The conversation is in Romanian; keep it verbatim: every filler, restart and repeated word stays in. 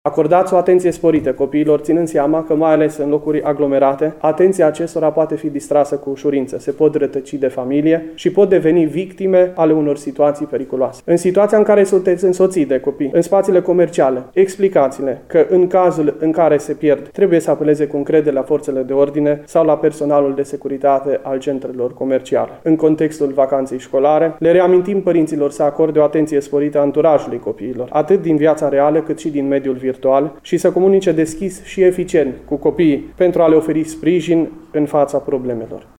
Acordați o atenție sporită copiilor, ținând seama că, mai ales în locuri aglomerate, atenția acestora poate fi distrasă cu ușurință, se pot rătăci de familie și pot deveni victime ale unor situații periculoase. În situația în care sunteți însoțiți de copii, în spațiile comerciale, explicați-le că în cazul în care se pierd, trebuie să apeleze cu încredere la forțele de ordine sau la personalul de securitate al centrelor comerciale. În contextul vacanței școlare, le reamintim părinților să acorde o atenție sporită anturajului copiilor, atât din viața reală cât și din mediul virtual, și să comunice deschis și eficient cu copiii pentru a le oferi sprijin în fața problemelor.